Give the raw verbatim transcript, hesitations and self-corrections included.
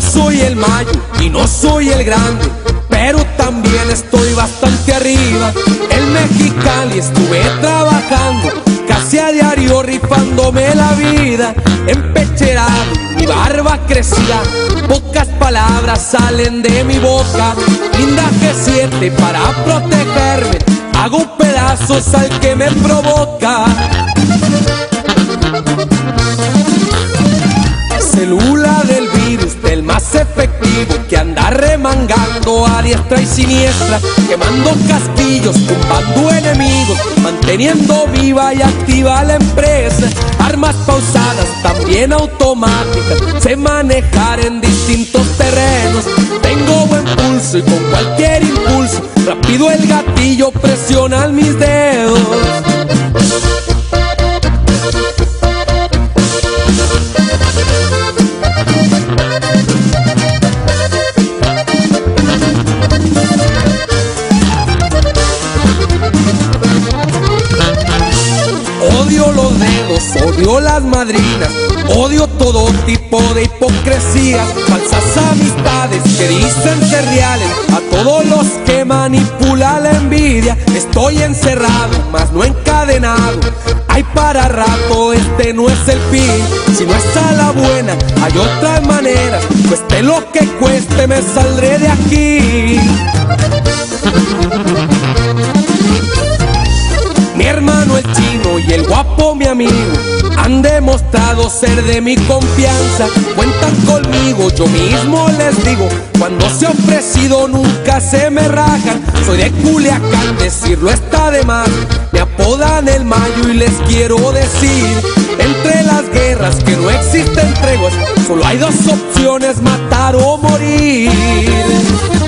soy el Mayo y no soy el Grande, pero también estoy bastante arriba. En Mexicali estuve trabajando casi a diario, rifándome la vida. Empecherado, mi barba crecida, pocas palabras salen de mi boca. Linda G siete para protegerme, hago pedazos al que me provoca. Célula del virus, del más efectivo, que anda remangando a diestra y siniestra, quemando casquillos, tumbando enemigos, manteniendo viva y activa la empresa. Armas pausadas, también automáticas, sé manejar en distintos terrenos. Tengo buen pulso y con cualquier impulso, rápido el gatillo presionan mis dedos. Odio los dedos, odio las madrinas, odio todo tipo de hipocresías, falsas amistades que dicen ser reales, a todos los que manipula la envidia. Estoy encerrado, mas no encadenado, hay para rato, este no es el fin. Si no es a la buena, hay otras maneras, cueste lo que cueste, me saldré de aquí. Mi hermano el chino y el guapo mi amigo han demostrado ser de mi confianza. Cuentan conmigo, yo mismo les digo, cuando se ha ofrecido nunca se me rajan. Soy de Culiacán, decirlo está de más, me apodan el Mayo y les quiero decir, entre las guerras que no existen treguas, solo hay dos opciones, matar o morir.